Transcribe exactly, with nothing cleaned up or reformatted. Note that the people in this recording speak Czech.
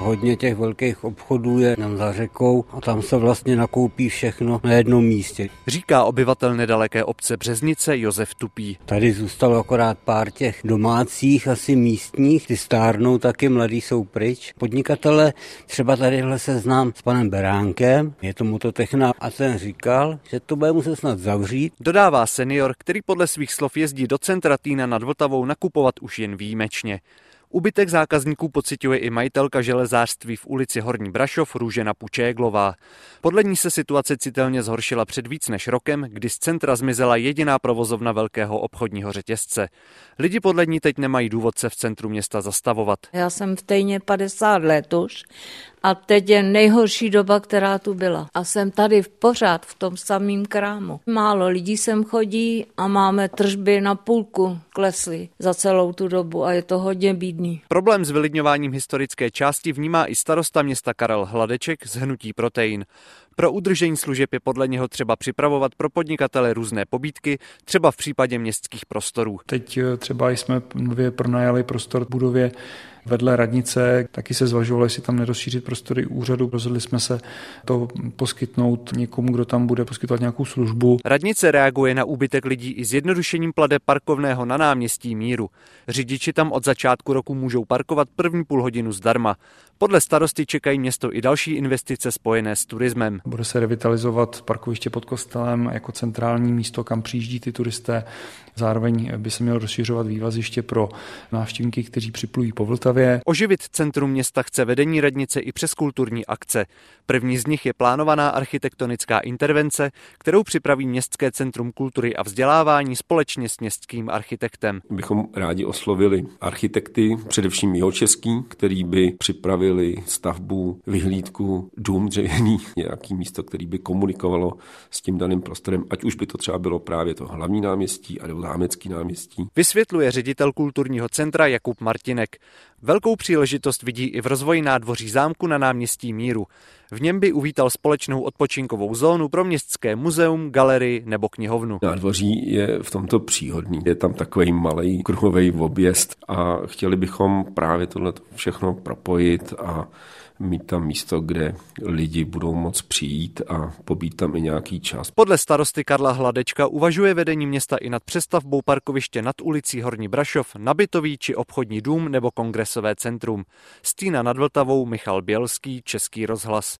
Hodně těch velkých obchodů je tam za řekou a tam se vlastně nakoupí všechno na jednom místě. Říká obyvatel nedaleké obce Březnice Josef Tupý. Tady zůstalo akorát pár těch domácích, asi místních, ty stárnou taky, mladí jsou pryč. Podnikatele, třeba tadyhle se znám s panem Beránkem, je to Mototechna a ten říkal, že to bude muset snad zavřít. Dodává senior, který podle svých slov jezdí do centra Týna nad Vltavou nakupovat už jen výjimečně. Úbytek zákazníků pociťuje i majitelka železářství v ulici Horní Brašov Růžena Pučéglová. Podle ní se situace citelně zhoršila před víc než rokem, kdy z centra zmizela jediná provozovna velkého obchodního řetězce. Lidi podle ní teď nemají důvod se v centru města zastavovat. Já jsem v Tejně padesát let už a teď je nejhorší doba, která tu byla. A jsem tady v pořád v tom samém krámu. Málo lidí sem chodí a máme tržby na půlku klesly za celou tu dobu a je to hodně bídný. Problém s vylidňováním historické části vnímá i starosta města Karel Hladeček z hnutí Pro Tejn. Pro udržení služeb je podle něho třeba připravovat pro podnikatele různé pobídky, třeba v případě městských prostorů. Teď třeba jsme nově pronajali prostor v budově vedle radnice, taky se zvažovalo, jestli tam nerozšířit prostory úřadu. Rozhodli jsme se to poskytnout někomu, kdo tam bude poskytovat nějakou službu. Radnice reaguje na úbytek lidí i zjednodušením plateb parkovného na náměstí Míru. Řidiči tam od začátku roku můžou parkovat první půl hodinu zdarma. Podle starosty čekají město i další investice spojené s turismem. Bude se revitalizovat parkoviště pod kostelem jako centrální místo, kam přijíždí ty turisté. Zároveň by se mělo rozšiřovat vývaziště pro návštěvníky, kteří připlují po Vltavě. Oživit centrum města chce vedení radnice i přes kulturní akce. První z nich je plánovaná architektonická intervence, kterou připraví Městské centrum kultury a vzdělávání společně s městským architektem. Bychom rádi oslovili architekty, především jihočeský, který by připravili stavbu, vyhlídku, dům dřevěný, nějaký místo, který by komunikovalo s tím daným prostorem, ať už by to třeba bylo právě to hlavní náměstí a nebo zámecký náměstí. Vysvětluje ředitel kulturního centra Jakub Martinek. Velkou příležitost vidí i v rozvoji nádvoří zámku na náměstí Míru. V něm by uvítal společnou odpočinkovou zónu pro městské muzeum, galerii nebo knihovnu. Nádvoří je v tomto příhodný. Je tam takový malý kruhový objezd a chtěli bychom právě tohle všechno propojit a mít tam místo, kde lidi budou moct přijít a pobít tam i nějaký čas. Podle starosty Karla Hladečka uvažuje vedení města i nad přestavbou parkoviště nad ulicí Horní Brašov na bytový či obchodní dům nebo kongresové centrum. Z Týna nad Vltavou Michal Bělský, Český rozhlas.